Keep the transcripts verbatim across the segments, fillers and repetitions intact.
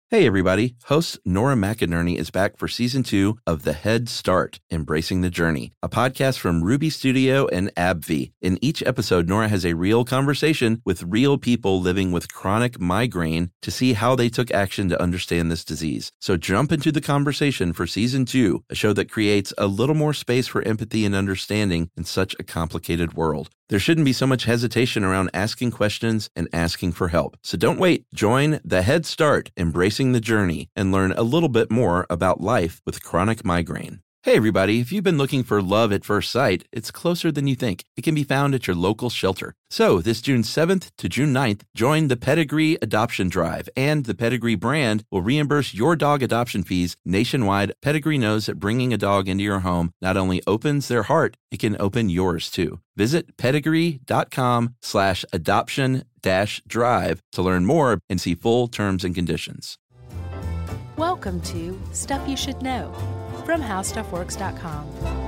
Hey everybody, host Nora McInerney is back for season two of The Head Start, Embracing the Journey, a podcast from Ruby Studio and AbbVie. In each episode, Nora has a real conversation with real people living with chronic migraine to see how they took action to understand this disease. So jump into the conversation for season two, a show that creates a little more space for empathy and understanding in such a complicated world. There shouldn't be so much hesitation around asking questions and asking for help. So don't wait. Join The Head Start, Embracing the Journey, and learn a little bit more about life with chronic migraine. Hey everybody, if you've been looking for love at first sight, it's closer than you think. It can be found at your local shelter. So this June seventh to June ninth, join the Pedigree Adoption Drive, and the Pedigree brand will reimburse your dog adoption fees nationwide. Pedigree knows that bringing a dog into your home not only opens their heart, it can open yours too. Visit pedigree.com slash adoption dash drive to learn more and see full terms and conditions. Welcome to Stuff You Should Know from how stuff works dot com.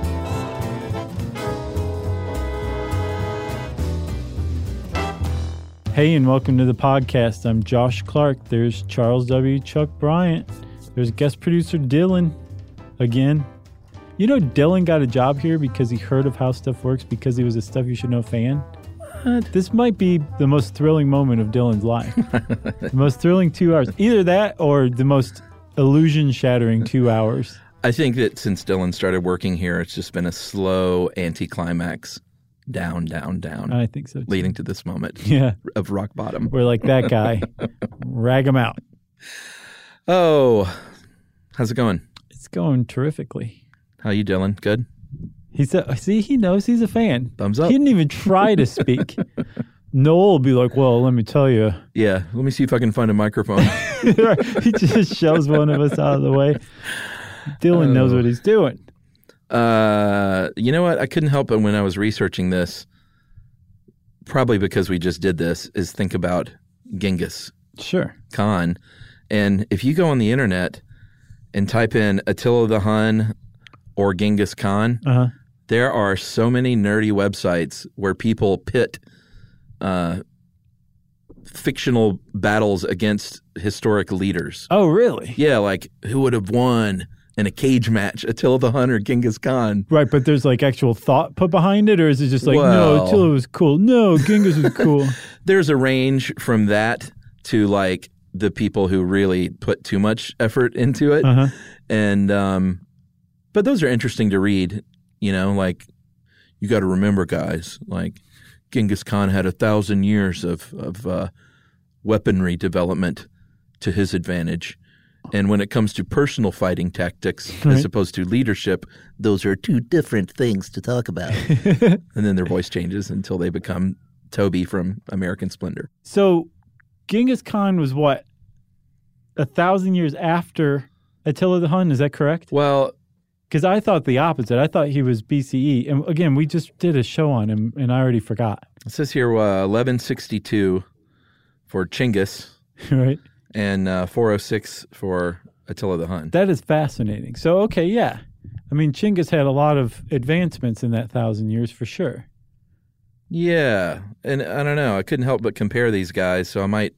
Hey, and welcome to the podcast. I'm Josh Clark. There's Charles W. Chuck Bryant. There's guest producer Dylan again. You know, Dylan got a job here because he heard of How Stuff Works because he was a Stuff You Should Know fan. What? This might be the most thrilling moment of Dylan's life. The most thrilling two hours. Either that or the most illusion-shattering two hours. I think that since Dylan started working here, it's just been a slow anticlimax. Down, down, down. I think so, too. Leading to this moment yeah. of rock bottom. We're like that guy. Rag him out. Oh, how's it going? It's going terrifically. How you, Dylan? Good? He said, see, he knows he's a fan. Thumbs up. He didn't even try to speak. Noel will be like, well, let me tell you. Yeah, let me see if I can find a microphone. He just shoves one of us out of the way. Dylan uh, knows what he's doing. Uh, you know what? I couldn't help but when I was researching this, probably because we just did this, is think about Genghis Sure. Khan. And if you go on the internet and type in Attila the Hun or Genghis Khan, uh-huh. there are so many nerdy websites where people pit uh, fictional battles against historic leaders. Oh, really? Yeah, like who would have won in a cage match, Attila the Hun or Genghis Khan? Right, but there's like actual thought put behind it, or is it just like, well, no, Attila was cool. No, Genghis was cool. There's a range from that to like the people who really put too much effort into it. Uh-huh. And, um, but those are interesting to read, you know, like you got to remember, guys, like Genghis Khan had a thousand years of, of uh, weaponry development to his advantage. And when it comes to personal fighting tactics, right, as opposed to leadership, those are two different things to talk about. And then their voice changes until they become Toby from American Splendor. So Genghis Khan was what? A thousand years after Attila the Hun, is that correct? Well, because I thought the opposite. I thought he was B C E. And again, we just did a show on him, and I already forgot. It says here uh, eleven sixty-two for Chinggis. Right. And uh, four oh six for Attila the Hun. That is fascinating. So, okay, yeah. I mean, Chinggis had a lot of advancements in that thousand years for sure. Yeah. And I don't know. I couldn't help but compare these guys, so I might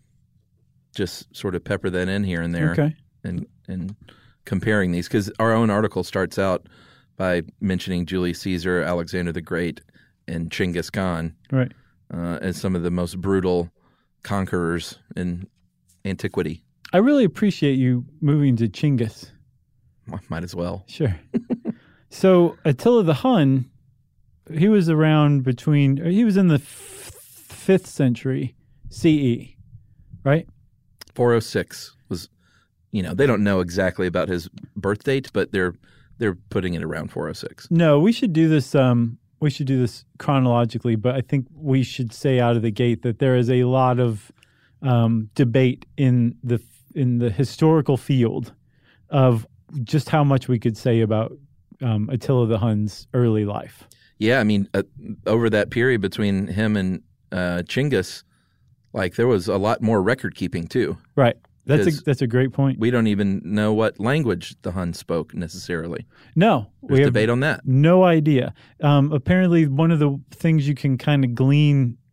just sort of pepper that in here and there. Okay. And, and comparing these, because our own article starts out by mentioning Julius Caesar, Alexander the Great, and Chinggis Khan. Right. Uh, as some of the most brutal conquerors in antiquity. I really appreciate you moving to Chinggis. Might as well. Sure. So Attila the Hun, he was around between, he was in the f- fifth century C E, right? four oh six was, you know, they don't know exactly about his birth date, but they're they're putting it around four oh six. No, we should do this. Um, we should do this chronologically, but I think we should say out of the gate that there is a lot of um, debate in the in the historical field of just how much we could say about um, Attila the Hun's early life. Yeah, I mean, uh, over that period between him and uh, Chinggis, like there was a lot more record keeping too. Right. That's a, that's a great point. We don't even know what language the Hun spoke necessarily. No. There's we have debate on that. No idea. Um, apparently, one of the things you can kind of glean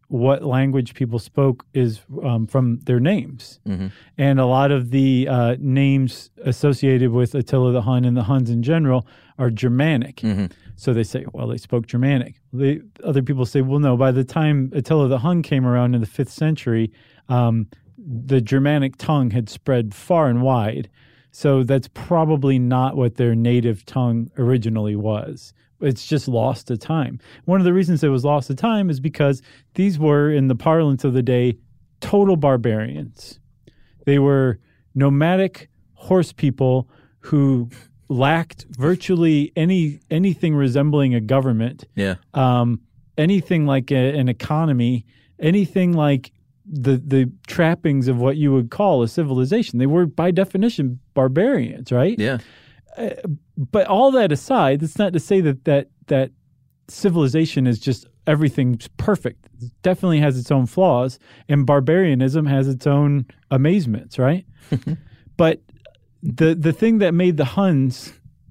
what language people spoke is um, from their names. Mm-hmm. And a lot of the uh, names associated with Attila the Hun and the Huns in general are Germanic. Mm-hmm. So they say, well, they spoke Germanic. They, other people say, well, no, by the time Attila the Hun came around in the fifth century, um, the Germanic tongue had spread far and wide. So that's probably not what their native tongue originally was. It's just lost to time. One of the reasons it was lost to time is because these were, in the parlance of the day, total barbarians. They were nomadic horse people who lacked virtually any anything resembling a government, Yeah. um, anything like a, an economy, anything like the the trappings of what you would call a civilization. They were, by definition, barbarians, right? Yeah. But all that aside, that's not to say that that, that civilization is just everything's perfect. It definitely has its own flaws, and barbarianism has its own amazements, right? But the the thing that made the Huns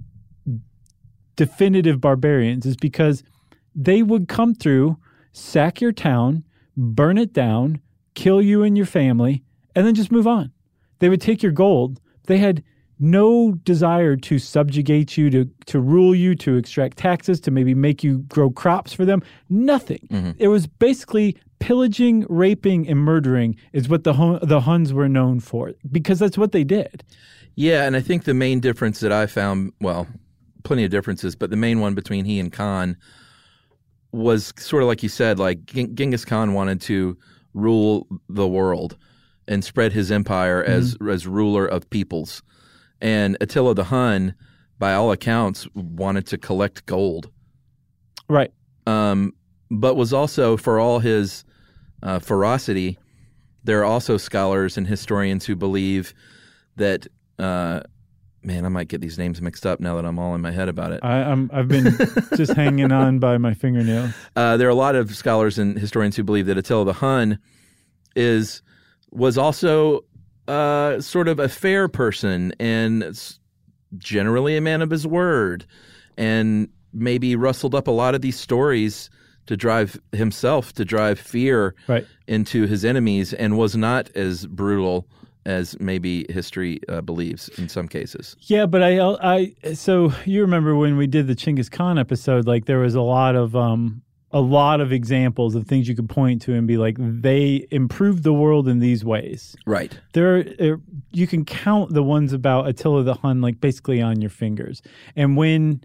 definitive barbarians is because they would come through, sack your town, burn it down, kill you and your family, and then just move on. They would take your gold. They had no desire to subjugate you, to to rule you, to extract taxes, to maybe make you grow crops for them. Nothing. Mm-hmm. It was basically pillaging, raping, and murdering is what the Hun- the Huns were known for, because that's what they did. Yeah, and I think the main difference that I found, well, plenty of differences, but the main one between he and Khan was sort of like you said, like Gen- Genghis Khan wanted to rule the world and spread his empire mm-hmm. as as ruler of peoples. And Attila the Hun, by all accounts, wanted to collect gold. Right. Um, but was also, for all his uh, ferocity, there are also scholars and historians who believe that, uh, man, I might get these names mixed up now that I'm all in my head about it. I, I'm, I've been just hanging on by my fingernails. Uh, there are a lot of scholars and historians who believe that Attila the Hun is was also uh, sort of a fair person and generally a man of his word, and maybe rustled up a lot of these stories to drive himself, to drive fear right. into his enemies, and was not as brutal as maybe history uh, believes in some cases. Yeah, but I, I, so you remember when we did the Genghis Khan episode, like there was a lot of, um, a lot of examples of things you could point to and be like, they improved the world in these ways. Right. There, are, you can count the ones about Attila the Hun like basically on your fingers. And when,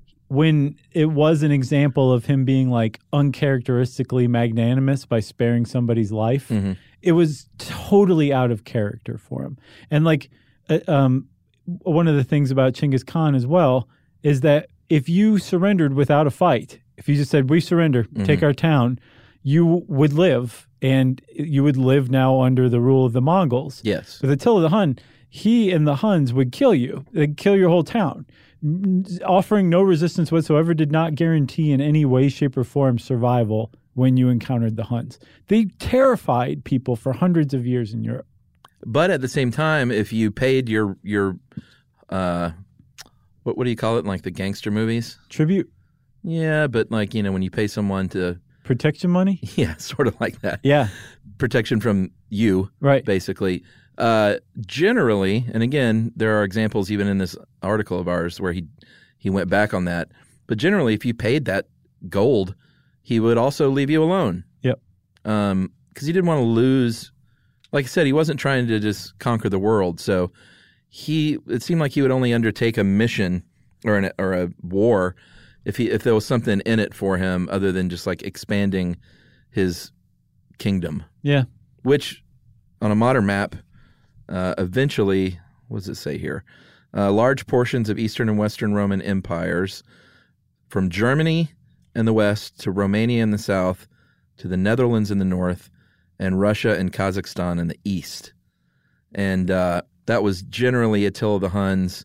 when it was an example of him being like uncharacteristically magnanimous by sparing somebody's life, mm-hmm. it was totally out of character for him. And like, uh, um, one of the things about Genghis Khan as well is that if you surrendered without a fight, if you just said, we surrender, mm-hmm. take our town, you would live, and you would live now under the rule of the Mongols. Yes. With Attila the Hun, he and the Huns would kill you. They'd kill your whole town. Offering no resistance whatsoever did not guarantee in any way, shape, or form survival when you encountered the Huns. They terrified people for hundreds of years in Europe. But at the same time, if you paid your, your uh, what, what do you call it, like the gangster movies? Tribute. Yeah, but like, you know, when you pay someone to... Protection money? Yeah, sort of like that. Yeah. Protection from you, right? Basically. Uh, generally, and again, there are examples even in this article of ours where he he went back on that. But generally, if you paid that gold, he would also leave you alone. Yep. Um, because he didn't want to lose. Like I said, he wasn't trying to just conquer the world. So he it seemed like he would only undertake a mission or an or a war if he if there was something in it for him other than just like expanding his kingdom. Yeah. Which on a modern map. Uh, eventually, what does it say here? Uh, large portions of Eastern and Western Roman empires, from Germany in the west to Romania in the south to the Netherlands in the north and Russia and Kazakhstan in the east. And uh, that was generally Attila the Hun's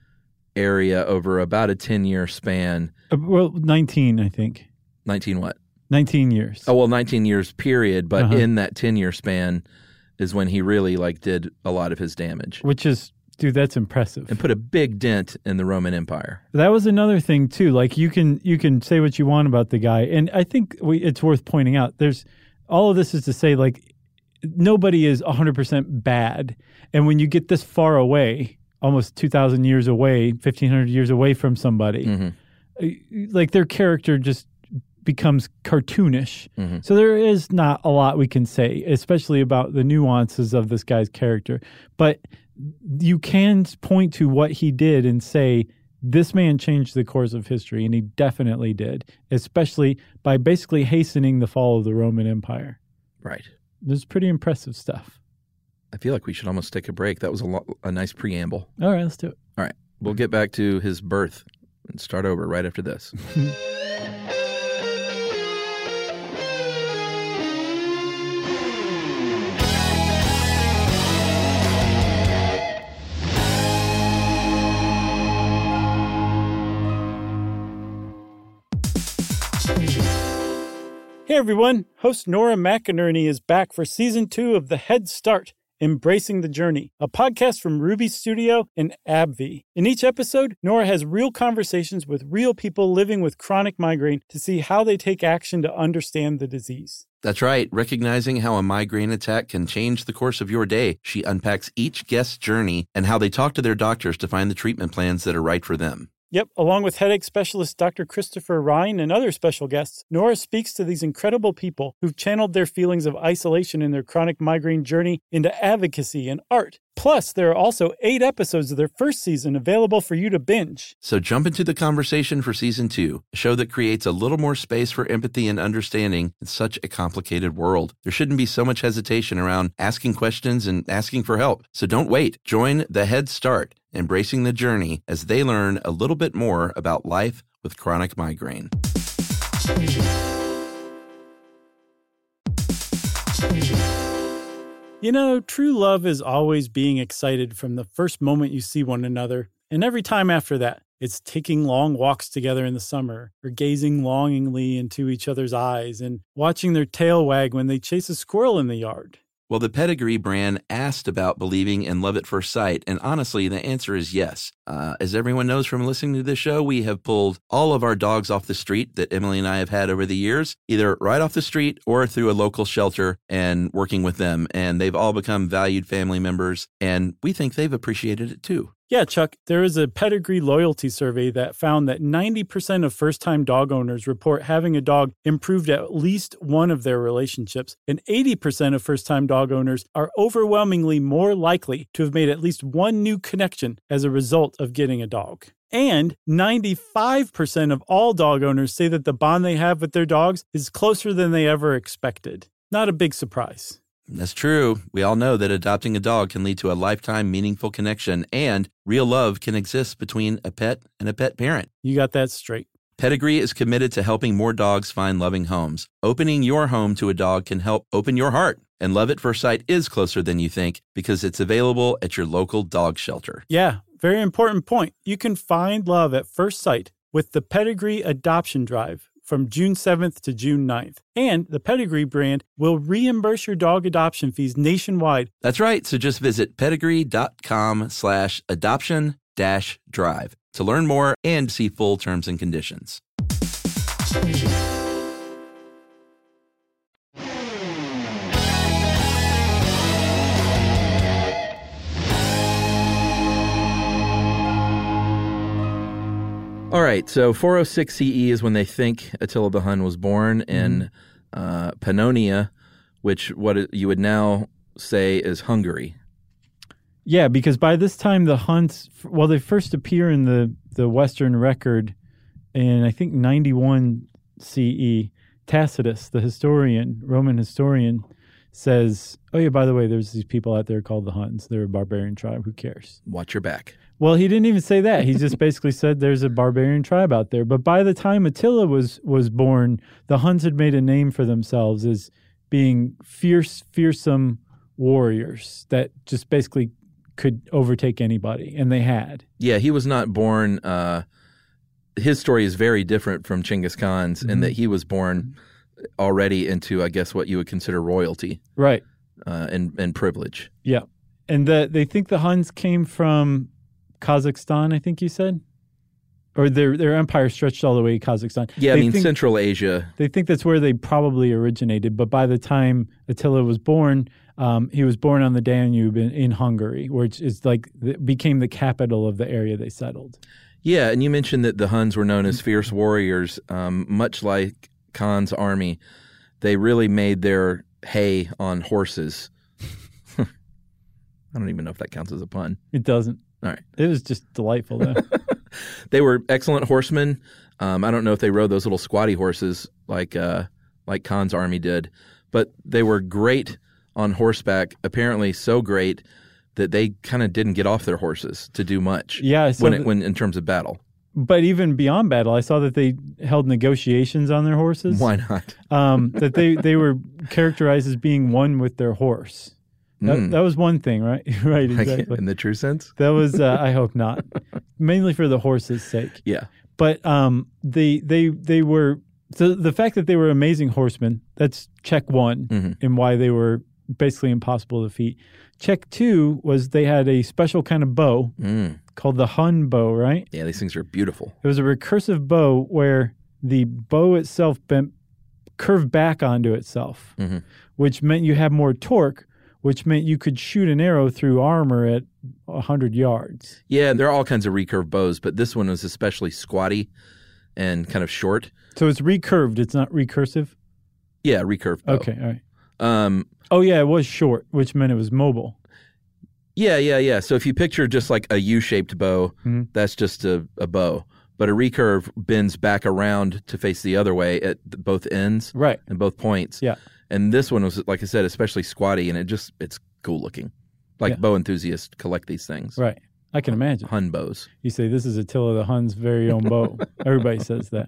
area over about a ten-year span. Uh, well, nineteen, I think. nineteen what? nineteen years. Oh, well, nineteen years period, but uh-huh. in that ten-year span is when he really like did a lot of his damage. Which is, dude, that's impressive. And put a big dent in the Roman Empire. That was another thing too. Like you can you can say what you want about the guy, and I think we, it's worth pointing out. There's all of this is to say, like, nobody is one hundred percent bad. And when you get this far away, almost two thousand years away, fifteen hundred years away from somebody, mm-hmm. like their character just becomes cartoonish. Mm-hmm. So there is not a lot we can say, especially about the nuances of this guy's character. But you can point to what he did and say, this man changed the course of history, and he definitely did, especially by basically hastening the fall of the Roman Empire. Right. This is pretty impressive stuff. I feel like we should almost take a break. That was a, lo- a nice preamble. All right, let's do it. All right. We'll get back to his birth and start over right after this. Hey everyone, host Nora McInerney is back for season two of The Head Start, Embracing the Journey, a podcast from Ruby Studio and AbbVie. In each episode, Nora has real conversations with real people living with chronic migraine to see how they take action to understand the disease. That's right. Recognizing how a migraine attack can change the course of your day, she unpacks each guest's journey and how they talk to their doctors to find the treatment plans that are right for them. Yep, along with headache specialist Doctor Christopher Ryan and other special guests, Nora speaks to these incredible people who've channeled their feelings of isolation in their chronic migraine journey into advocacy and art. Plus, there are also eight episodes of their first season available for you to binge. So jump into the conversation for season two, a show that creates a little more space for empathy and understanding in such a complicated world. There shouldn't be so much hesitation around asking questions and asking for help. So don't wait. Join The Head Start, Embracing the Journey, as they learn a little bit more about life with chronic migraine. You know, true love is always being excited from the first moment you see one another, and every time after that. It's taking long walks together in the summer, or gazing longingly into each other's eyes, and watching their tail wag when they chase a squirrel in the yard. Well, the Pedigree brand asked about believing in love at first sight, and honestly, the answer is yes. Uh, as everyone knows from listening to this show, we have pulled all of our dogs off the street that Emily and I have had over the years, either right off the street or through a local shelter and working with them, and they've all become valued family members, and we think they've appreciated it too. Yeah, Chuck, there is a Pedigree loyalty survey that found that ninety percent of first-time dog owners report having a dog improved at least one of their relationships, and eighty percent of first-time dog owners are overwhelmingly more likely to have made at least one new connection as a result of getting a dog. And ninety-five percent of all dog owners say that the bond they have with their dogs is closer than they ever expected. Not a big surprise. That's true. We all know that adopting a dog can lead to a lifetime meaningful connection, and real love can exist between a pet and a pet parent. You got that straight. Pedigree is committed to helping more dogs find loving homes. Opening your home to a dog can help open your heart. And Love at First Sight is closer than you think because it's available at your local dog shelter. Yeah, very important point. You can find love at first sight with the Pedigree Adoption Drive from June seventh to June ninth. And the Pedigree brand will reimburse your dog adoption fees nationwide. That's right. So just visit pedigree.com slash adoption dash drive to learn more and see full terms and conditions. All right, so four oh six C E is when they think Attila the Hun was born in mm-hmm. uh, Pannonia, which what you would now say is Hungary. Yeah, because by this time the Huns, well, they first appear in the, the Western record in, I think, ninety-one C E. Tacitus, the historian, Roman historian, says, oh yeah, by the way, there's these people out there called the Huns. They're a barbarian tribe. Who cares? Watch your back. Well, he didn't even say that. He just basically said there's a barbarian tribe out there. But by the time Attila was was born, the Huns had made a name for themselves as being fierce, fearsome warriors that just basically could overtake anybody, and they had. Yeah, he was not born. Uh, his story is very different from Genghis Khan's mm-hmm. in that he was born already into, I guess, what you would consider royalty, right, uh, and and privilege. Yeah, and the, they think the Huns came from Kazakhstan, I think you said? or their their empire stretched all the way to Kazakhstan. Yeah, they I mean, think, Central Asia. They think that's where they probably originated, but by the time Attila was born, um, he was born on the Danube in, in Hungary, which is like became the capital of the area they settled. Yeah, and you mentioned that the Huns were known as fierce warriors, um, much like Khan's army. They really made their hay on horses. I don't even know if that counts as a pun. It doesn't. All right. It was just delightful, though. They were excellent horsemen. Um, I don't know if they rode those little squatty horses like uh, like Khan's army did, but they were great on horseback, apparently so great that they kind of didn't get off their horses to do much. Yeah, I saw when, it, that- when in terms of battle. But even beyond battle, I saw that they held negotiations on their horses. Why not? Um, that they, they were characterized as being one with their horse. That, Mm. that was one thing, right? Right, Like, exactly. in the true sense? That was, uh, I hope not, mainly for the horse's sake. Yeah. But um, they they they were so the fact that they were amazing horsemen. That's check one, Mhm. and why they were basically impossible to defeat. Check two was they had a special kind of bow Mm. called the Hun bow. Right? Yeah, these things are beautiful. It was a recursive bow where the bow itself bent curved back onto itself, Mhm. which meant you had more torque, which meant you could shoot an arrow through armor at one hundred yards. Yeah, there are all kinds of recurve bows, but this one was especially squatty and kind of short. So it's recurved. It's not recursive. Yeah, recurve bow. Okay, all right. Um, Oh, yeah, it was short, which meant it was mobile. yeah, yeah, yeah. So if you picture just like a U-shaped bow, Mhm. that's just a, a bow. But a recurve bends back around to face the other way at th- both ends Right. and both points. Yeah. And this one was, like I said, especially squatty, and it just, it's cool looking. Like Yeah. bow enthusiasts collect these things. Right. I can imagine. Hun bows. You say this is Attila the Hun's very own bow. Everybody says that.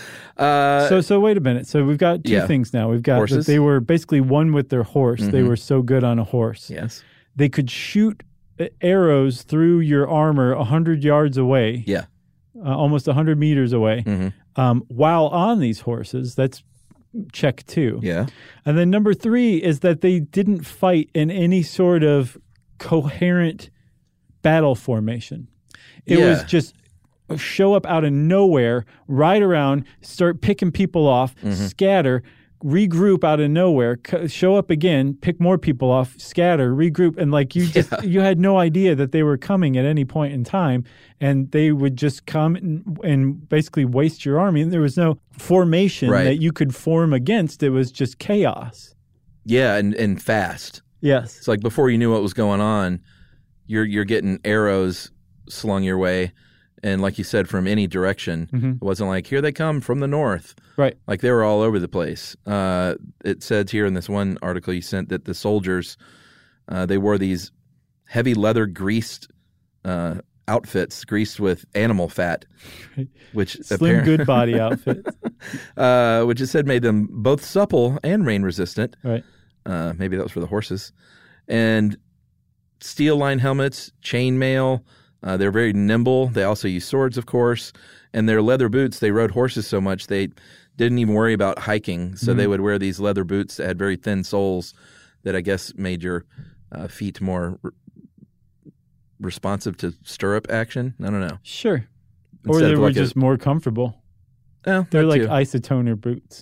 Uh, So, so wait a minute. So we've got two yeah. things now. We've got Horses? that they were basically one with their horse. They Mhm. were so good on a horse. yes. They could shoot uh, arrows through your armor one hundred yards away, Yeah. uh, almost one hundred meters away, Mhm. um, while on these horses. That's check two. Yeah. And then number three is that they didn't fight in any sort of coherent battle formation. It Yeah. was just show up out of nowhere, ride around, start picking people off, Mm-hmm. scatter, regroup out of nowhere, c- show up again, pick more people off, scatter, regroup, and like you just Yeah. you had no idea that they were coming at any point in time, and they would just come and, and basically waste your army. And there was no formation Right. that you could form against. It was just chaos. Yeah, and, and fast. Yes. It's like before you knew what was going on, you're you're getting arrows slung your way, and like you said, from any direction. Mhm. It wasn't like here they come from the north. Right. Like they were all over the place. Uh, it says here in this one article you sent that the soldiers uh, they wore these heavy leather greased uh, outfits, greased with animal fat, which Slim apparent- good body outfit. uh, which it said made them both supple and rain resistant. Right. Uh, maybe that was for the horses. And steel line helmets, chainmail. Uh, they're very nimble. They also use swords, of course. And their leather boots, they rode horses so much they didn't even worry about hiking. So they would wear these leather boots that had very thin soles that I guess made your uh, feet more re- responsive to stirrup action. I don't know. Sure. Or Instead they of were like a- just more comfortable. Oh, They're that like too. isotoner boots.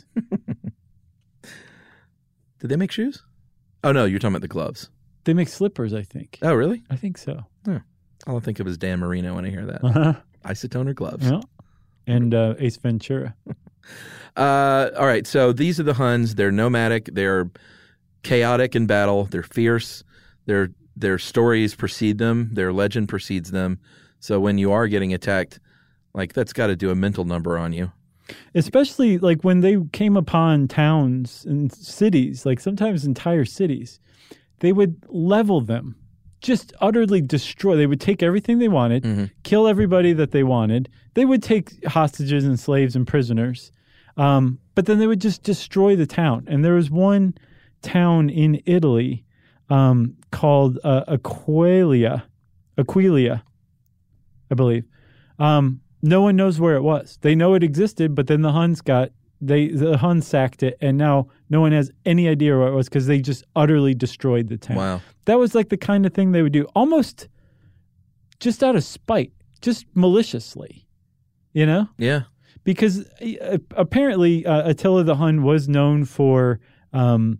Did they make shoes? Oh, no, you're talking about the gloves. They make slippers, I think. Oh, really? I think so. All I think of is Dan Marino when I hear that. Uh-huh. Isotoner gloves. Yeah. And uh, Ace Ventura. Uh, all right, so these are the Huns. They're nomadic. They're chaotic in battle. They're fierce. Their their stories precede them. Their legend precedes them. So when you are getting attacked, like that's got to do a mental number on you. Especially like when they came upon towns and cities, like sometimes entire cities, they would level them, just utterly destroy. They would take everything they wanted, Mhm. kill everybody that they wanted. They would take hostages and slaves and prisoners, um, but then they would just destroy the town. And there was one town in Italy um, called uh, Aquileia, Aquileia, I believe. Um, no one knows where it was. They know it existed, but then the Huns got they the Huns sacked it, and now no one has any idea where it was because they just utterly destroyed the town. Wow. That was like the kind of thing they would do, almost just out of spite, just maliciously. You know? Yeah. Because uh, apparently uh, Attila the Hun was known for um,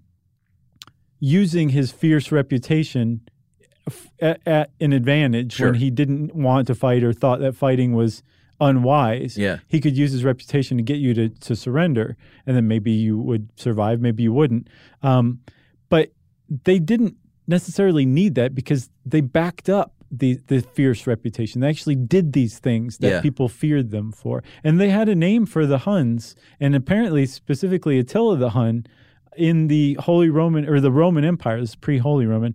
using his fierce reputation f- at, at an advantage Sure. when he didn't want to fight or thought that fighting was unwise. Yeah. He could use his reputation to get you to, to surrender, and then maybe you would survive, maybe you wouldn't. Um, but they didn't necessarily need that because they backed up the, the fierce reputation. They actually did these things that Yeah. people feared them for. And they had a name for the Huns, and apparently specifically Attila the Hun in the Holy Roman, or the Roman Empire, this is pre-Holy Roman,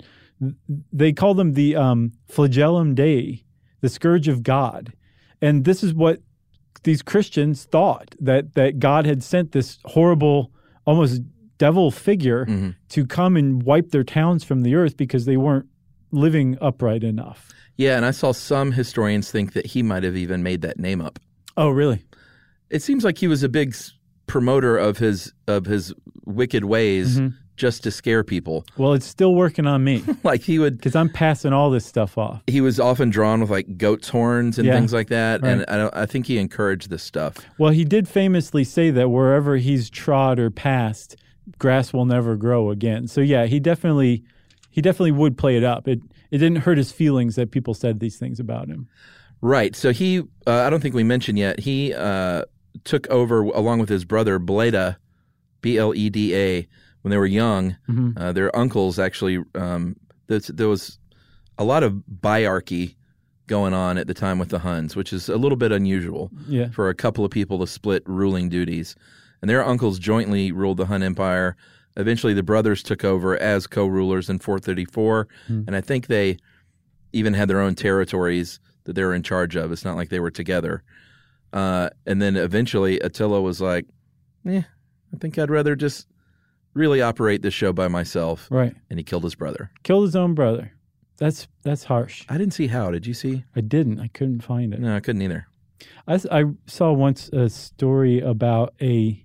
they call them the um, flagellum Dei, the scourge of God. And this is what these Christians thought, that that God had sent this horrible, almost devil figure Mm-hmm. to come and wipe their towns from the earth because they weren't living upright enough. Yeah, and I saw some historians think that he might have even made that name up. Oh, really? It seems like he was a big s- promoter of his of his wicked ways Mm-hmm. just to scare people. Well, it's still working on me Like he would because I'm passing all this stuff off. he was often drawn with like goat's horns and Yeah, things like that, and right. I, don't, I think he encouraged this stuff. Well, he did famously say that wherever he's trod or passed, grass will never grow again. So yeah, he definitely he definitely would play it up. It it didn't hurt his feelings that people said these things about him. Right. So he, uh, I don't think we mentioned yet, he uh, took over along with his brother Bleda, B L E D A, when they were young. Mm-hmm. Uh, their uncles actually, um, there was a lot of biarchy going on at the time with the Huns, which is a little bit unusual Yeah. for a couple of people to split ruling duties. And their uncles jointly ruled the Hun Empire. Eventually, the brothers took over as co-rulers in four thirty-four, Mm. and I think they even had their own territories that they were in charge of. It's not like they were together. Uh, and then eventually, Attila was like, eh, I think I'd rather just really operate this show by myself. Right. And he killed his brother. Killed his own brother. That's that's harsh. I didn't see how. Did you see? I didn't. I couldn't find it. No, I couldn't either. I, s- I saw once a story about a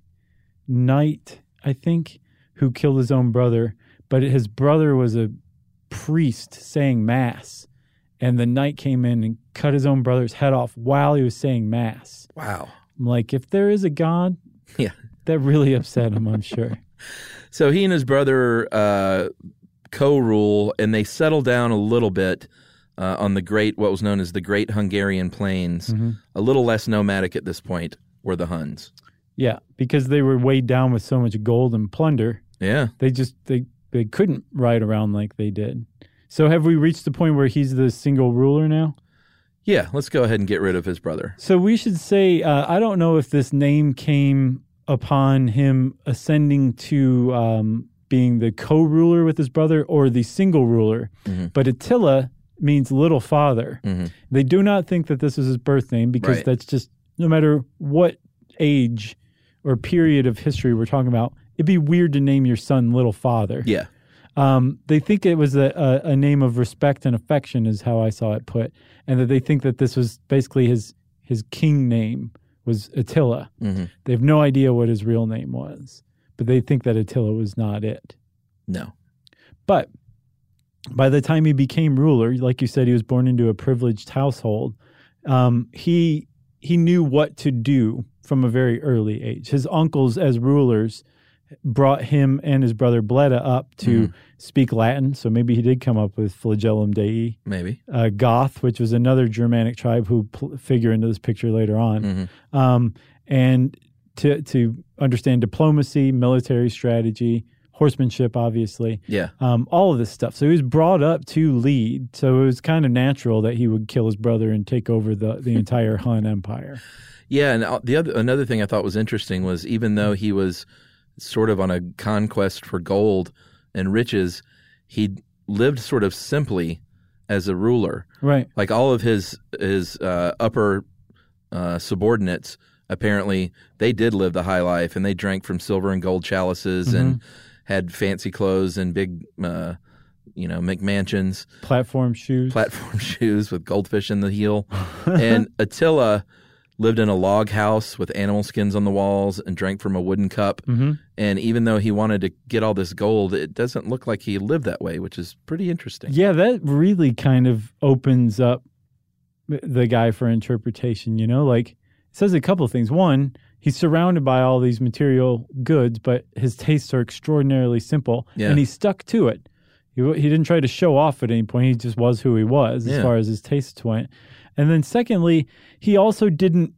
knight, I think, who killed his own brother, but his brother was a priest saying mass, and the knight came in and cut his own brother's head off while he was saying mass. Wow. I'm like, if there is a God, Yeah. that really upset him, I'm sure. So he and his brother uh, co-rule, and they settle down a little bit uh, on the great, what was known as the Great Hungarian Plains. Mm-hmm. A little less nomadic at this point were the Huns. Yeah, because they were weighed down with so much gold and plunder. Yeah. They just they they couldn't ride around like they did. So have we reached the point where he's the single ruler now? Yeah, let's go ahead and get rid of his brother. So we should say, uh, I don't know if this name came upon him ascending to um, being the co-ruler with his brother or the single ruler, Mhm. but Attila means little father. Mhm. They do not think that this is his birth name because Right. that's just, no matter what age or period of history we're talking about, it'd be weird to name your son Little Father. Yeah. Um, they think it was a, a, a name of respect and affection is how I saw it put, and that they think that this was basically his his king name was Attila. Mm-hmm. They have no idea what his real name was, but they think that Attila was not it. No. But by the time he became ruler, like you said, he was born into a privileged household. Um, he he knew what to do from a very early age. His uncles, as rulers, brought him and his brother Bleda up to Mhm. speak Latin. So maybe he did come up with Flagellum Dei. Maybe. Uh, Goth, which was another Germanic tribe who pl- figure into this picture later on. Mhm. Um, and to to understand diplomacy, military strategy, horsemanship, obviously, Yeah. um, all of this stuff. So he was brought up to lead. So it was kind of natural that he would kill his brother and take over the, the entire Hun Empire. Yeah, and uh, the other another thing I thought was interesting was even though he was sort of on a conquest for gold and riches, he lived sort of simply as a ruler. Right. Like all of his his uh, upper uh, subordinates, apparently they did live the high life, and they drank from silver and gold chalices Mm-hmm. and had fancy clothes and big, uh, you know, McMansions, Platform shoes. platform shoes with goldfish in the heel. And Attila lived in a log house with animal skins on the walls and drank from a wooden cup. Mm-hmm. And even though he wanted to get all this gold, it doesn't look like he lived that way, which is pretty interesting. Yeah, that really kind of opens up the guy for interpretation, you know? Like, says a couple of things. One, he's surrounded by all these material goods, but his tastes are extraordinarily simple, Yeah. and he stuck to it. He, he didn't try to show off at any point. He just was who he was as Yeah. far as his tastes went. And then secondly, he also didn't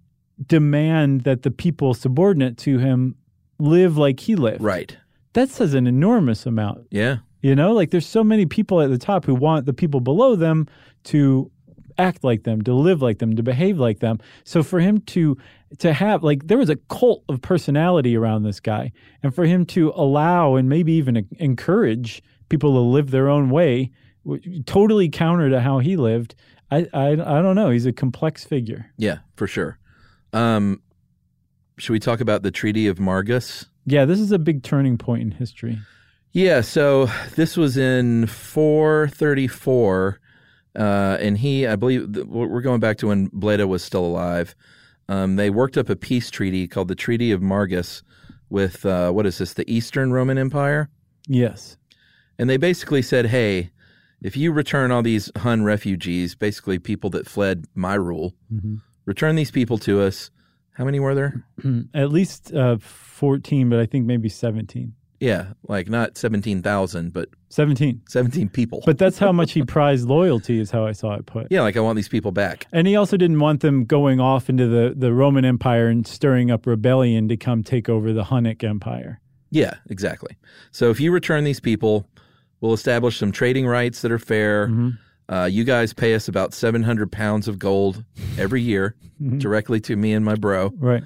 demand that the people subordinate to him live like he lived. Right. That says an enormous amount. Yeah. You know, like there's so many people at the top who want the people below them to act like them, to live like them, to behave like them. So for him to to have, like, there was a cult of personality around this guy. And for him to allow and maybe even encourage people to live their own way, totally counter to how he lived, I I, I don't know. He's a complex figure. Yeah, for sure. Um, should we talk about the Treaty of Margus? Yeah, this is a big turning point in history. Yeah, so this was in four thirty-four, uh, and he, I believe, we're going back to when Bleda was still alive. Um, they worked up a peace treaty called the Treaty of Margus with, uh, what is this, the Eastern Roman Empire? Yes. And they basically said, hey, if you return all these Hun refugees, basically people that fled my rule, Mm-hmm. return these people to us. How many were there? At least uh, fourteen, but I think maybe seventeen. Yeah, like not seventeen thousand, but seventeen. seventeen people. But that's how much he prized loyalty, is how I saw it put. Yeah, like I want these people back. And he also didn't want them going off into the, the Roman Empire and stirring up rebellion to come take over the Hunnic Empire. Yeah, exactly. So if you return these people, we'll establish some trading rights that are fair. Mm-hmm. Uh, you guys pay us about seven hundred pounds of gold every year Mm-hmm. directly to me and my bro. Right.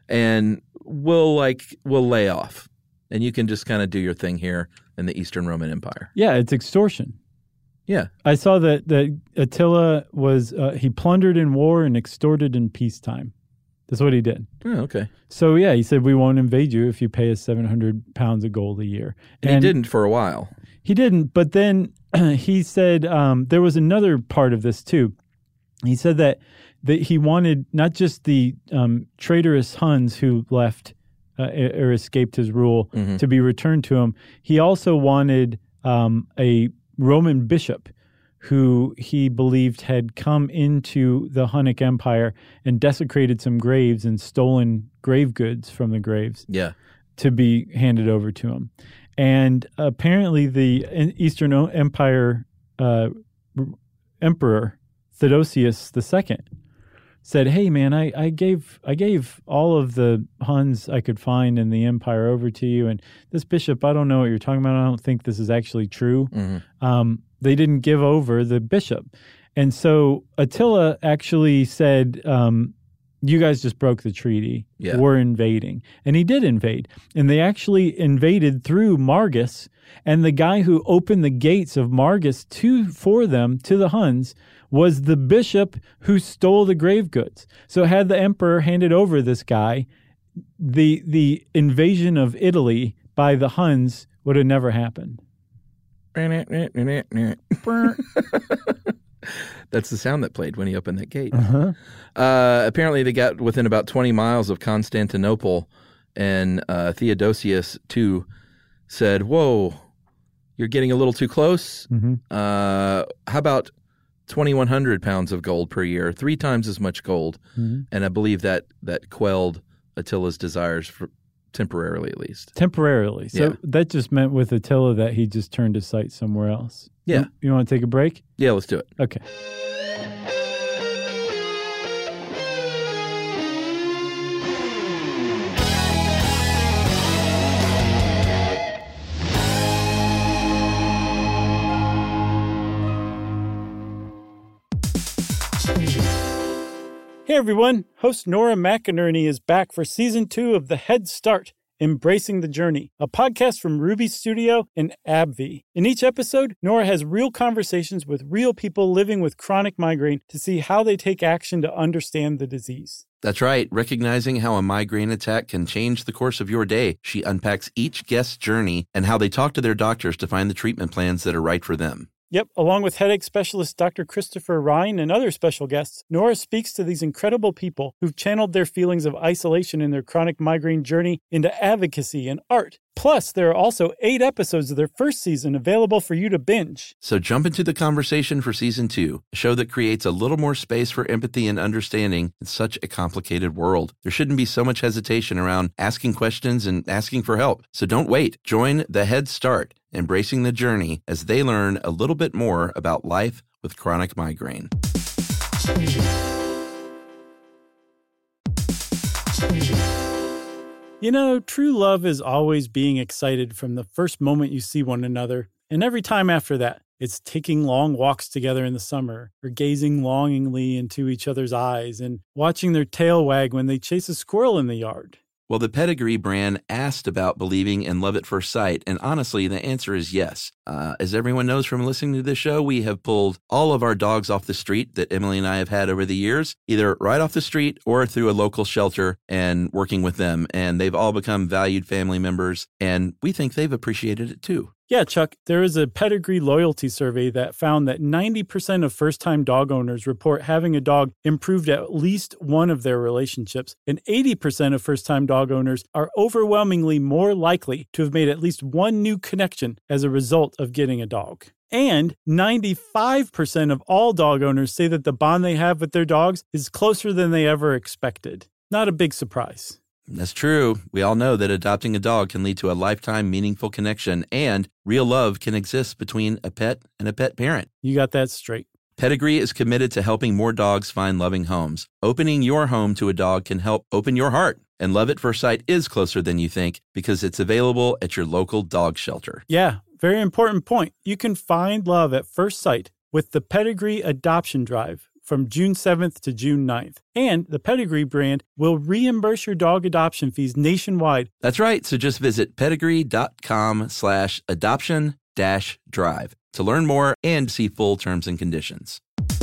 And we'll like, we'll lay off. And you can just kind of do your thing here in the Eastern Roman Empire. Yeah, it's extortion. Yeah. I saw that, that Attila was, uh, he plundered in war and extorted in peacetime. That's what he did. Oh, okay. So, yeah, he said, we won't invade you if you pay us seven hundred pounds of gold a year. And, and he didn't for a while. He didn't. But then he said um, there was another part of this, too. He said that, that he wanted not just the um, traitorous Huns who left uh, or escaped his rule Mm-hmm. to be returned to him. He also wanted um, a Roman bishop who he believed had come into the Hunnic Empire and desecrated some graves and stolen grave goods from the graves. Yeah. To be handed over to him. And apparently the Eastern Empire uh, emperor, Theodosius the Second, said, hey, man, I, I gave I gave all of the Huns I could find in the empire over to you. And this bishop, I don't know what you're talking about. I don't think this is actually true. Mm-hmm. Um, they didn't give over the bishop. And so Attila actually said, um, you guys just broke the treaty. Yeah. We're invading. And he did invade. And they actually invaded through Margus. And the guy who opened the gates of Margus to for them, to the Huns, was the bishop who stole the grave goods. So had the emperor handed over this guy, the the invasion of Italy by the Huns would have never happened. That's the sound that played when he opened that gate. Uh-huh. Uh, apparently, they got within about twenty miles of Constantinople, and uh, Theodosius the Second said, whoa, you're getting a little too close. Mm-hmm. Uh, how about twenty-one hundred pounds of gold per year, three times as much gold? Mm-hmm. And I believe that that quelled Attila's desires, for, temporarily at least. Temporarily. So Yeah. that just meant with Attila that he just turned his sight somewhere else. Yeah. You, you want to take a break? Yeah, let's do it. Okay. Hey everyone, host Nora McInerney is back for season two of The Head Start, Embracing the Journey, a podcast from Ruby Studio and AbbVie. In each episode, Nora has real conversations with real people living with chronic migraine to see how they take action to understand the disease. That's right. Recognizing how a migraine attack can change the course of your day, she unpacks each guest's journey and how they talk to their doctors to find the treatment plans that are right for them. Yep, along with headache specialist Doctor Christopher Ryan and other special guests, Nora speaks to these incredible people who've channeled their feelings of isolation in their chronic migraine journey into advocacy and art. Plus, there are also eight episodes of their first season available for you to binge. So jump into the conversation for season two, a show that creates a little more space for empathy and understanding in such a complicated world. There shouldn't be so much hesitation around asking questions and asking for help. So don't wait. Join the Head Start, Embracing the Journey, as they learn a little bit more about life with chronic migraine. You know, true love is always being excited from the first moment you see one another, and every time after that. It's taking long walks together in the summer, or gazing longingly into each other's eyes, and watching their tail wag when they chase a squirrel in the yard. Well, the Pedigree brand asked about believing in love at first sight, and honestly, the answer is yes. Uh, as everyone knows from listening to this show, we have pulled all of our dogs off the street that Emily and I have had over the years, either right off the street or through a local shelter and working with them, and they've all become valued family members, and we think they've appreciated it too. Yeah, Chuck, there is a Pedigree loyalty survey that found that ninety percent of first-time dog owners report having a dog improved at least one of their relationships, and eighty percent of first-time dog owners are overwhelmingly more likely to have made at least one new connection as a result of getting a dog. And ninety-five percent of all dog owners say that the bond they have with their dogs is closer than they ever expected. Not a big surprise. That's true. We all know that adopting a dog can lead to a lifetime meaningful connection, and real love can exist between a pet and a pet parent. You got that straight. Pedigree is committed to helping more dogs find loving homes. Opening your home to a dog can help open your heart. And Love at First Sight is closer than you think because it's available at your local dog shelter. Yeah, very important point. You can find love at first sight with the Pedigree Adoption Drive from June seventh to June ninth. And the Pedigree brand will reimburse your dog adoption fees nationwide. That's right. So just visit pedigree.com slash adoption dash drive to learn more and see full terms and conditions.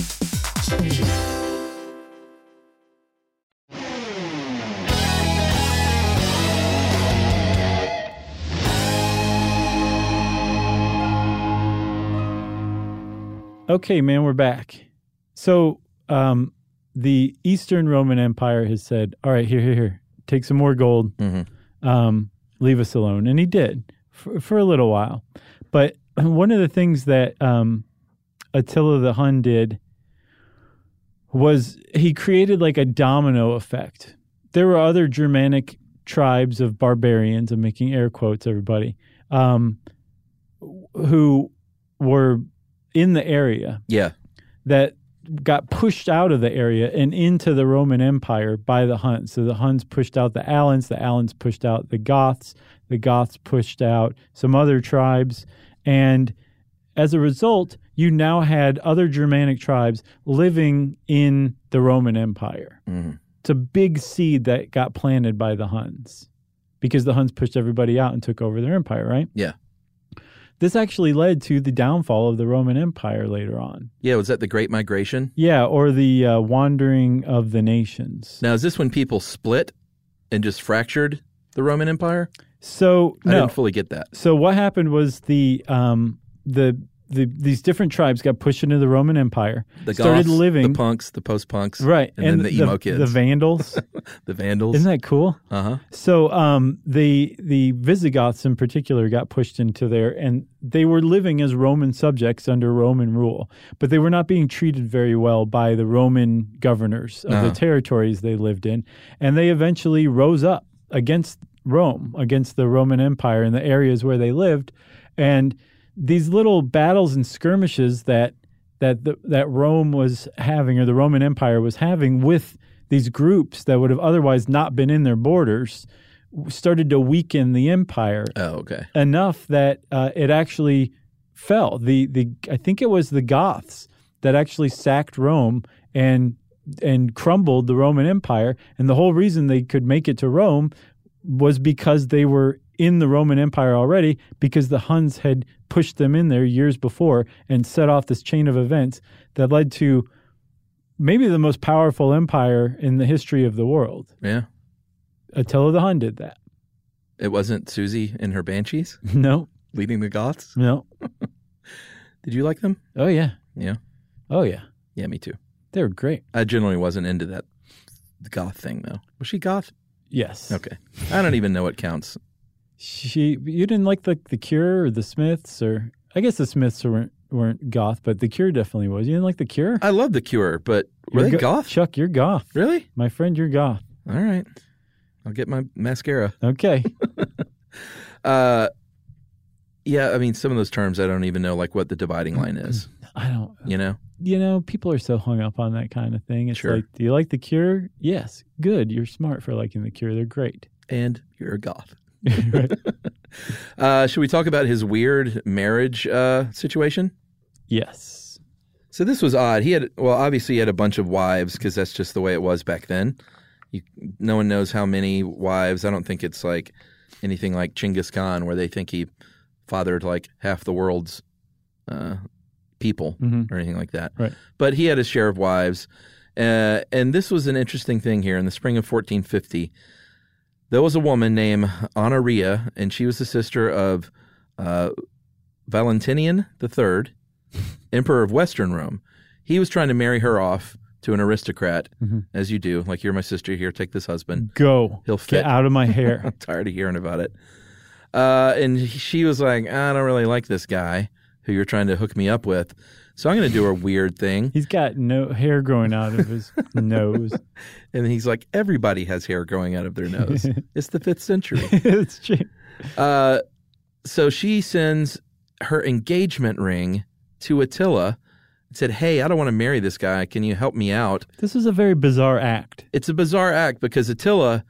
Okay, man, we're back. So um, the Eastern Roman Empire has said, all right, here, here, here, take some more gold, mm-hmm. um, leave us alone. And he did for, for a little while. But one of the things that um, Attila the Hun did was he created like a domino effect. There were other Germanic tribes of barbarians, I'm making air quotes, everybody, um, who were in the area. Yeah. That got pushed out of the area and into the Roman Empire by the Huns. So the Huns pushed out the Alans, the Alans pushed out the Goths, the Goths pushed out some other tribes, and as a result, you now had other Germanic tribes living in the Roman Empire. Mm-hmm. It's a big seed that got planted by the Huns because the Huns pushed everybody out and took over their empire, right? Yeah. This actually led to the downfall of the Roman Empire later on. Yeah, was that the Great Migration? Yeah, or the uh, Wandering of the Nations. Now, is this when people split and just fractured the Roman Empire? So, I no. didn't fully get that. So what happened was the um, the the these different tribes got pushed into the Roman Empire. The started Goths, living, the punks, the post-punks, right, and, and then the emo the, kids, the Vandals, the Vandals. Isn't that cool? Uh huh. So um, the the Visigoths in particular got pushed into there, and they were living as Roman subjects under Roman rule, but they were not being treated very well by the Roman governors of uh-huh. the territories they lived in, and they eventually rose up against Rome, against the Roman Empire in the areas where they lived, and these little battles and skirmishes that that the, that Rome was having, or the Roman Empire was having, with these groups that would have otherwise not been in their borders, started to weaken the empire. Oh, okay. Enough that uh, it actually fell. The the I think it was the Goths that actually sacked Rome and and crumbled the Roman Empire. And the whole reason they could make it to Rome was because they were in the Roman Empire already, because the Huns had pushed them in there years before and set off this chain of events that led to maybe the most powerful empire in the history of the world. Yeah. Attila the Hun did that. It wasn't Susie and her Banshees? No. Leading the Goths? No. Did you like them? Oh, yeah. Yeah. Oh, yeah. Yeah, me too. They were great. I generally wasn't into that goth thing, though. Was she goth? Yes. Okay. I don't even know what counts. She, you didn't like the the Cure or the Smiths, or I guess the Smiths weren't weren't goth, but the Cure definitely was. You didn't like the Cure? I love the Cure, but were You're they go- goth? Chuck, you're goth. Really? My friend, you're goth. All right. I'll get my mascara. Okay. uh, yeah, I mean, some of those terms I don't even know, like what the dividing line is. I don't. You know? You know, people are so hung up on that kind of thing. It's Sure. like, do you like the Cure? Yes. Good. You're smart for liking the Cure. They're great. And you're a goth. Right. uh, should we talk about his weird marriage uh, situation? Yes. So this was odd. He had, well, obviously he had a bunch of wives because that's just the way it was back then. You, no one knows how many wives. I don't think it's like anything like Genghis Khan where they think he fathered like half the world's uh, people Mm-hmm. or anything like that. Right. But he had his share of wives. Uh, and this was an interesting thing here. In the spring of fourteen fifty, there was a woman named Honoria, and she was the sister of uh, Valentinian the Third, Emperor of Western Rome. He was trying to marry her off to an aristocrat, Mm-hmm. as you do. Like, you're my sister, here, take this husband. Go. He'll fit. Get out of my hair. I'm tired of hearing about it. Uh, and she was like, I don't really like this guy who you're trying to hook me up with, so I'm going to do a weird thing. He's got no hair growing out of his nose. And he's like, everybody has hair growing out of their nose. It's the fifth century. It's true. Uh, so she sends her engagement ring to Attila and said, hey, I don't want to marry this guy. Can you help me out? This was a very bizarre act. It's a bizarre act because Attila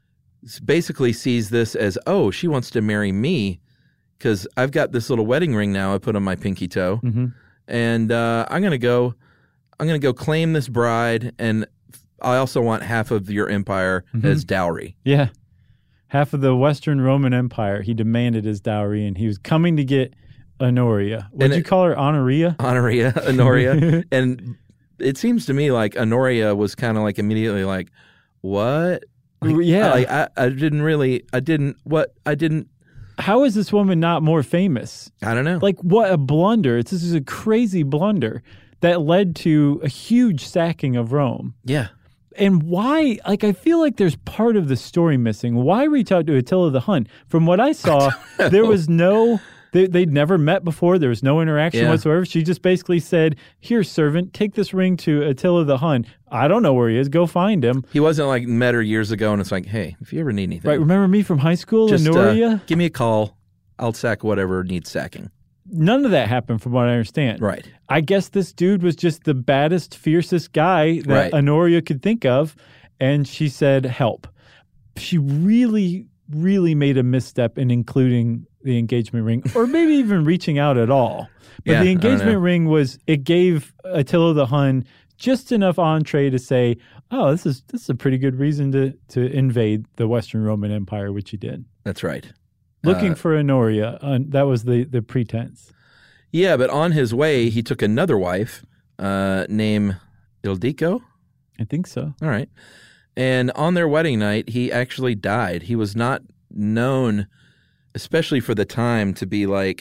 basically sees this as, oh, she wants to marry me because I've got this little wedding ring now I put on my pinky toe. Mm-hmm. And uh, I'm going to go I'm going to go claim this bride, and I also want half of your empire Mm-hmm. as dowry. Yeah. Half of the Western Roman Empire, he demanded as dowry, and he was coming to get Honoria. What And did you it- call her? Honoria? Honoria, Honoria. And it seems to me like Honoria was kind of like immediately like, what? Like, Yeah. Like, I, I didn't really, I didn't, what? I didn't, How is this woman not more famous? I don't know. Like, what a blunder. It's, this is a crazy blunder that led to a huge sacking of Rome. yeah. And why, like, I feel like there's part of the story missing. Why reach out to Attila the Hun? From what I saw, there was no, they, they'd never met before. There was no interaction Yeah. whatsoever. She just basically said, here, servant, take this ring to Attila the Hun. I don't know where he is. Go find him. He wasn't like met her years ago and it's like, hey, if you ever need anything, Right, remember me from high school, just uh, Honoria? give me a call. I'll sack whatever needs sacking. None of that happened from what I understand. Right. I guess this dude was just the baddest, fiercest guy that Right. Honoria could think of, and she said, help. She really, really made a misstep in including the engagement ring, or maybe even reaching out at all. But Yeah, the I don't know. engagement ring was, it gave Attila the Hun just enough entree to say, oh, this is this is a pretty good reason to, to invade the Western Roman Empire, which he did. That's right. Looking Uh, for Honoria, uh, that was the, the pretense. Yeah, but on his way, he took another wife uh, named Ildico. I think so. All right. And on their wedding night, he actually died. He was not known, especially for the time, to be like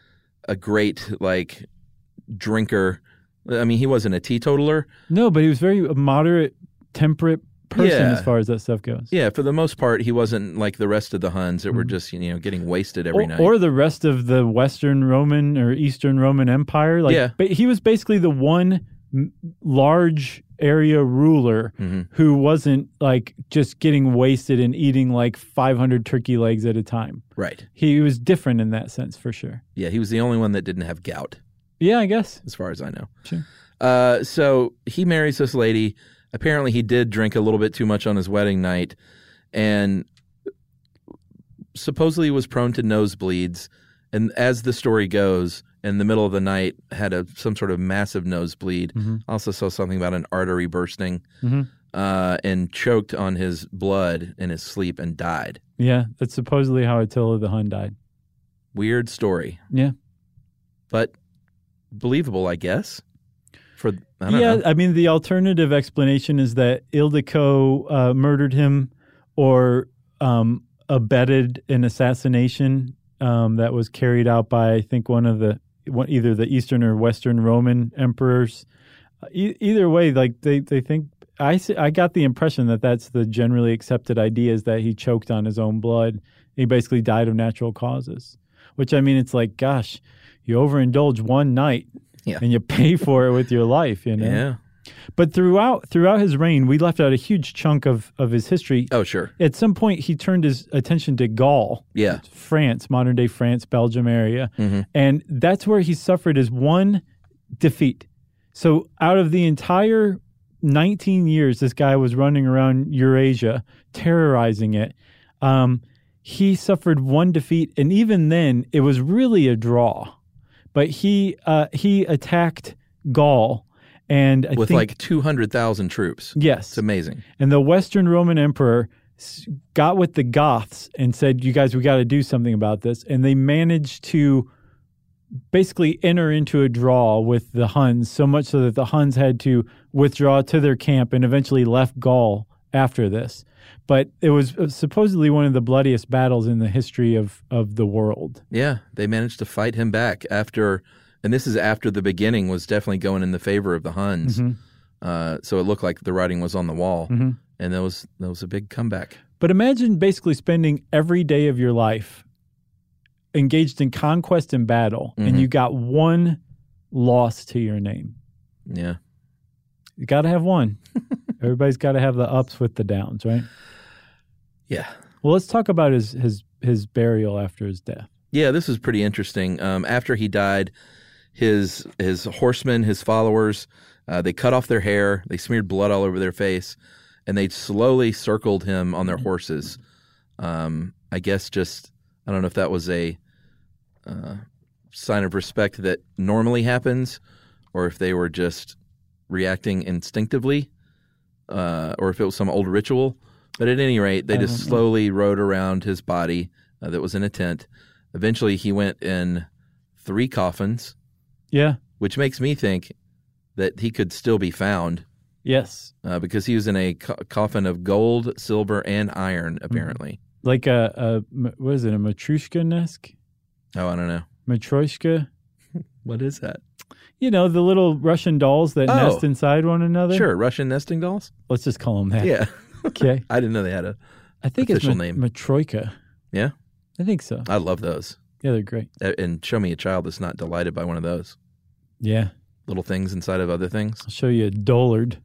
a great like drinker. I mean, he wasn't a teetotaler. No, but he was very a moderate, temperate person Yeah. as far as that stuff goes. Yeah, for the most part, he wasn't like the rest of the Huns that were just, you know, getting wasted every or, night. or the rest of the Western Roman or Eastern Roman Empire. Like, Yeah. but he was basically the one m- large area ruler Mhm. who wasn't like just getting wasted and eating like five hundred turkey legs at a time. Right. He was different in that sense for sure. Yeah, he was the only one that didn't have gout, Yeah, I guess. as far as I know. Sure. Uh, so he marries this lady. Apparently, he did drink a little bit too much on his wedding night, and supposedly was prone to nosebleeds. And as the story goes, in the middle of the night, had a some sort of massive nosebleed. Mm-hmm. Also saw something about an artery bursting, Mm-hmm. uh, and choked on his blood in his sleep and died. Yeah, that's supposedly how Attila the Hun died. Weird story, Yeah. but believable, I guess. For I don't yeah, know. I mean, the alternative explanation is that Ildico uh, murdered him or um, abetted an assassination um, that was carried out by, I think, one of the one, either the Eastern or Western Roman emperors. E- either way, like they, they think, I, I got the impression that that's the generally accepted idea, is that he choked on his own blood. He basically died of natural causes, which, I mean, it's like, gosh, you overindulge one night yeah. and you pay for it with your life, you know? Yeah. But throughout throughout his reign, we left out a huge chunk of, of his history. Oh, sure. At some point, he turned his attention to Gaul, Yeah. France, modern-day France, Belgium area. Mm-hmm. And that's where he suffered his one defeat. So out of the entire nineteen years this guy was running around Eurasia, terrorizing it, um, he suffered one defeat. And even then, it was really a draw. But he uh, he attacked Gaul. And I With think, like two hundred thousand troops. yes. It's amazing. And the Western Roman Emperor got with the Goths and said, you guys, we got to do something about this. And they managed to basically enter into a draw with the Huns, so much so that the Huns had to withdraw to their camp and eventually left Gaul after this. But it was supposedly one of the bloodiest battles in the history of, of the world. Yeah, they managed to fight him back after, and this is after the beginning was definitely going in the favor of the Huns. Mm-hmm. Uh, so it looked like the writing was on the wall, Mm-hmm. and that was that was a big comeback. But imagine basically spending every day of your life engaged in conquest and battle, Mm-hmm. and you got one loss to your name. Yeah. You got to have one. Everybody's got to have the ups with the downs, right? Yeah. Well, let's talk about his his his burial after his death. Yeah, this is pretty interesting. Um, after he died, his his horsemen, his followers, uh, they cut off their hair, they smeared blood all over their face, and they slowly circled him on their horses. Um, I guess just, I don't know if that was a uh, sign of respect that normally happens, or if they were just reacting instinctively, uh, or if it was some old ritual. But at any rate, they just slowly rode around his body uh, that was in a tent. Eventually, he went in three coffins, Yeah. which makes me think that he could still be found Yes. uh, because he was in a co- coffin of gold, silver, and iron, apparently. Like a, a what is it? A Matryoshka-esque? Oh, I don't know. Matryoshka? What is that? You know, the little Russian dolls that Oh. nest inside one another? Sure, Russian nesting dolls? Let's just call them that. Yeah. Okay. I didn't know they had a I think official it's ma- name. Matryoshka. Yeah? I think so. I love those. Yeah, they're great. Uh, And show me a child that's not delighted by one of those Yeah. little things inside of other things. I'll show you a dullard.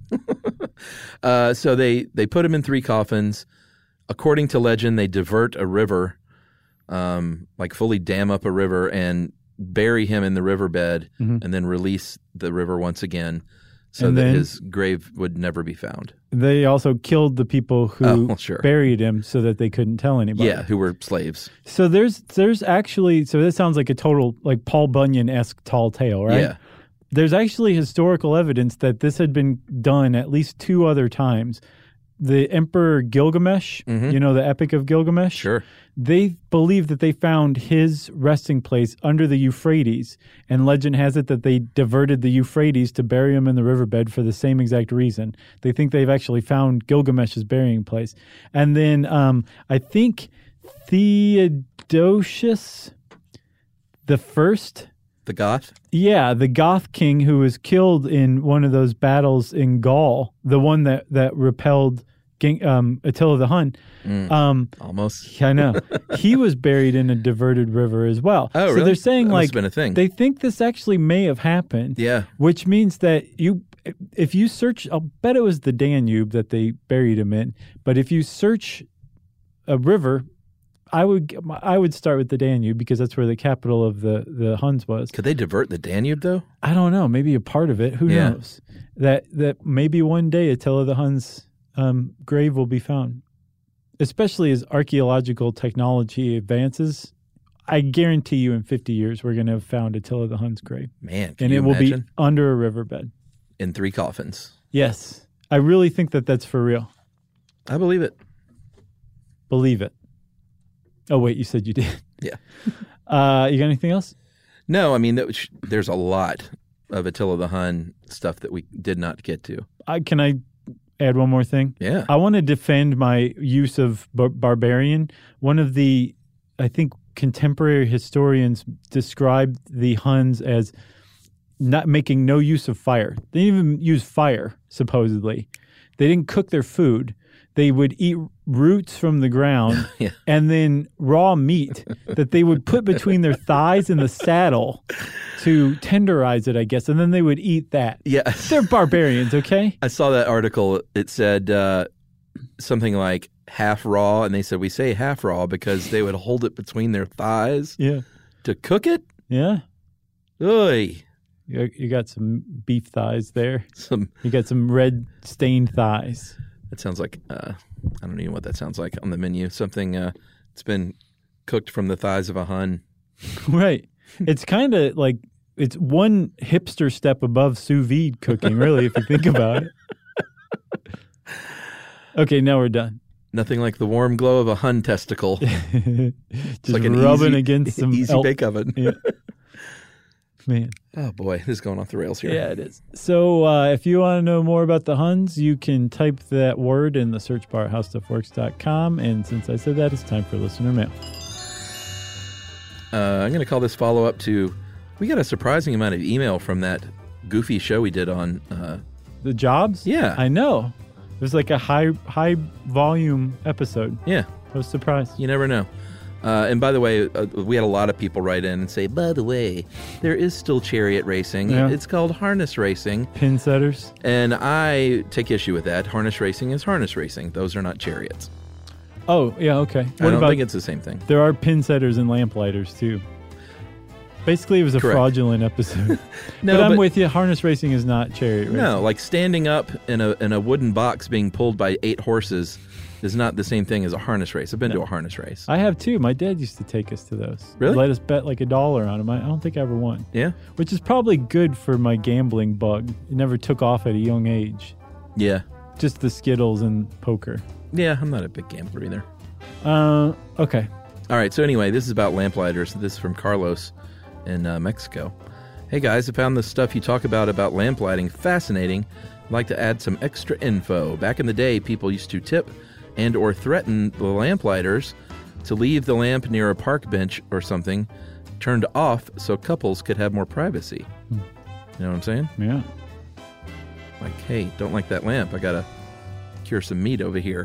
Uh, so they, they put him in three coffins. According to legend, they divert a river, um, like fully dam up a river and bury him in the riverbed Mhm. and then release the river once again so And that then- his grave would never be found. They also killed the people who Oh, well, sure. buried him so that they couldn't tell anybody. Yeah, who were slaves. So there's there's actually so this sounds like a total like Paul Bunyan-esque tall tale, right? Yeah. There's actually historical evidence that this had been done at least two other times. The Emperor Gilgamesh, Mhm. you know, the Epic of Gilgamesh. Sure. They believe that they found his resting place under the Euphrates, and legend has it that they diverted the Euphrates to bury him in the riverbed for the same exact reason. They think they've actually found Gilgamesh's burying place. And then um, I think Theodosius the First, The Goth? yeah, the Goth king who was killed in one of those battles in Gaul, the one that, that repelled Ging- um, Attila the Hun. Mm, Um, almost. I know. He was buried in a diverted river as well. Oh, so really? they're saying That must like have been a thing. they think this actually may have happened. Yeah. Which means that you if you search, I'll bet it was the Danube that they buried him in, but if you search a river, I would I would start with the Danube because that's where the capital of the, the Huns was. Could they divert the Danube, though? I don't know, maybe a part of it. Who Yeah. knows? That that maybe one day Attila the Hun's um, grave will be found. Especially as archaeological technology advances, I guarantee you in fifty years we're going to have found Attila the Hun's grave. Man, can And you it will imagine? be under a riverbed. In three coffins. Yes. I really think that that's for real. I believe it. Believe it. Oh, wait, you said you did. Yeah. Uh, you got anything else? No, I mean, that was, there's a lot of Attila the Hun stuff that we did not get to. I, can I add one more thing? Yeah. I want to defend my use of bar- barbarian. One of the, I think, contemporary historians describe the Huns as not making no use of fire. They didn't even use fire, supposedly. They didn't cook their food. They would eat roots from the ground yeah. and then raw meat that they would put between their thighs and the saddle to tenderize it, I guess, and then they would eat that. Yeah. They're barbarians, okay? I saw that article. It said uh, something like half raw, and they said, we say half raw because they would hold it between their thighs Yeah. to cook it? Yeah. Oy. You, you got some beef thighs there. Some. You got some red stained thighs. That sounds like, uh, I don't know what that sounds like on the menu. Something uh, it's been cooked from the thighs of a Hun. Right. It's kind of like, it's one hipster step above sous vide cooking, really, if you think about it. Okay, now we're done. Nothing like the warm glow of a Hun testicle. Just like an rubbing easy, against some easy elk. bake oven. Yeah. Man. Oh, boy. This is going off the rails here. Yeah, it is. So uh, if you want to know more about the Huns, you can type that word in the search bar at how stuff works dot com. And since I said that, it's time for listener mail. Uh, I'm going to call this follow-up to, we got a surprising amount of email from that goofy show we did on. Uh, The jobs? Yeah. I know. It was like a high high volume episode. yeah, I was surprised. you never know. Uh, and by the way, uh, we had a lot of people write in and say, by the way, there is still chariot racing. Yeah. It's called harness racing. Pin setters. And I take issue with that. Harness racing is harness racing. Those are not chariots. Oh, yeah, okay. I What don't about, think it's the same thing. there are pin setters and lamplighters, too. Basically, it was a Correct. fraudulent episode. No, but I'm but- with you. Harness racing is not chariot racing. No, like standing up in a in a wooden box being pulled by eight horses is not the same thing as a harness race. I've been to a harness race. I have, too. My dad used to take us to those. Really? Let us bet like a dollar on them. I I don't think I ever won. Yeah? Which is probably good for my gambling bug. It never took off at a young age. Yeah. Just the Skittles and poker. Yeah, I'm not a big gambler either. Uh, okay. All right, so anyway, this is about lamplighters. This is from Carlos in uh, Mexico. Hey guys, I found the stuff you talk about about lamplighting fascinating. I'd like to add some extra info. Back in the day, people used to tip and or threaten the lamplighters to leave the lamp near a park bench or something turned off so couples could have more privacy. Hmm. You know what I'm saying? Yeah. Like, hey, don't like that lamp. I gotta cure some meat over here.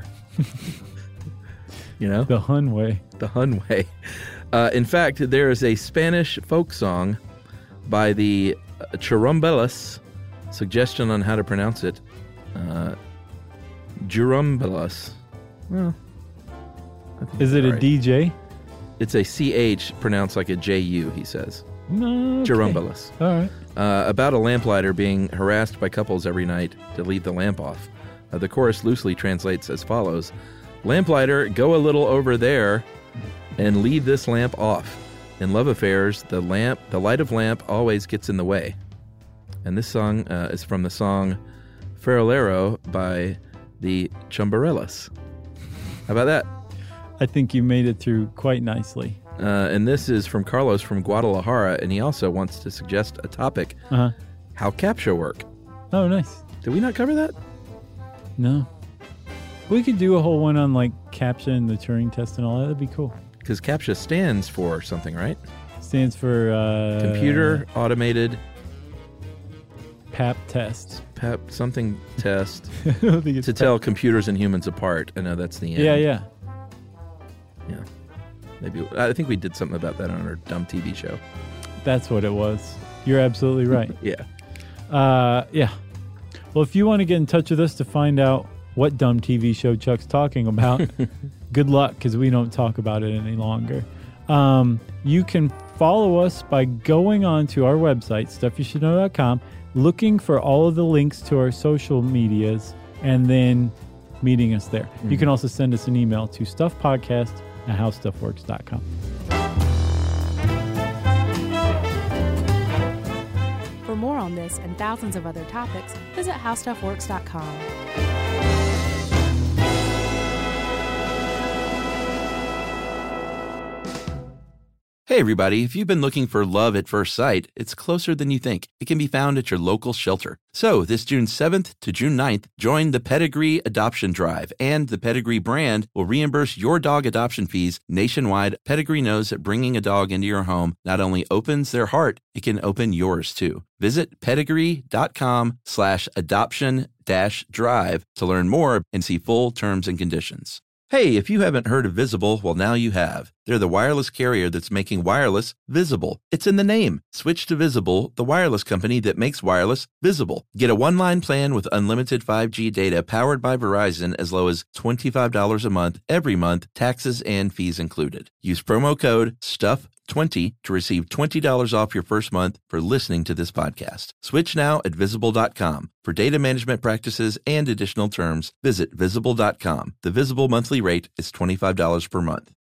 You know? The Hun way. The Hun way. Uh, in fact, there is a Spanish folk song by the uh, Churumbelas. Suggestion on how to pronounce it. Uh, Churumbelas. Well, I think Is it that's a right. D J? It's a C H pronounced like a J U, he says. No. Okay. Churumbelas. All right. Uh, about a lamplighter being harassed by couples every night to leave the lamp off. Uh, the chorus loosely translates as follows. Lamplighter, go a little over there and leave this lamp off. In love affairs, the lamp, the light of lamp always gets in the way. And this song uh, is from the song Farolero by the Chumbarellas. How about that? I think you made it through quite nicely. Uh, and this is from Carlos from Guadalajara, and he also wants to suggest a topic, Uh-huh. how CAPTCHA work. Oh, nice. Did we not cover that? No. We could do a whole one on like CAPTCHA and the Turing test and all that. That'd be cool. Because CAPTCHA stands for something, right? Stands for uh, Computer Automated P A P test. Pep something test I don't think it's to P A P. tell computers and humans apart. I know that's the end. Yeah, yeah. Yeah. Maybe I think we did something about that on our dumb T V show. That's what it was. You're absolutely right. Yeah. Uh, yeah. Well, if you want to get in touch with us to find out what dumb T V show Chuck's talking about, good luck, because we don't talk about it any longer. Um, you can follow us by going on to our website, stuff you should know dot com, looking for all of the links to our social medias, and then meeting us there. Mm-hmm. You can also send us an email to stuffpodcast at how stuff works dot com. For more on this and thousands of other topics, visit how stuff works dot com. Hey everybody, if you've been looking for love at first sight, it's closer than you think. It can be found at your local shelter. So this June seventh to June ninth, join the Pedigree Adoption Drive, and the Pedigree brand will reimburse your dog adoption fees nationwide. Pedigree knows that bringing a dog into your home not only opens their heart, it can open yours too. Visit pedigree.com slash adoption dash drive to learn more and see full terms and conditions. Hey, if you haven't heard of Visible, well, now you have. They're the wireless carrier that's making wireless visible. It's in the name. Switch to Visible, the wireless company that makes wireless visible. Get a one-line plan with unlimited five G data powered by Verizon as low as twenty-five dollars a month, every month, taxes and fees included. Use promo code stuff twenty to receive twenty dollars off your first month for listening to this podcast. Switch now at visible dot com. For data management practices and additional terms, visit visible dot com. The Visible monthly rate is twenty-five dollars per month.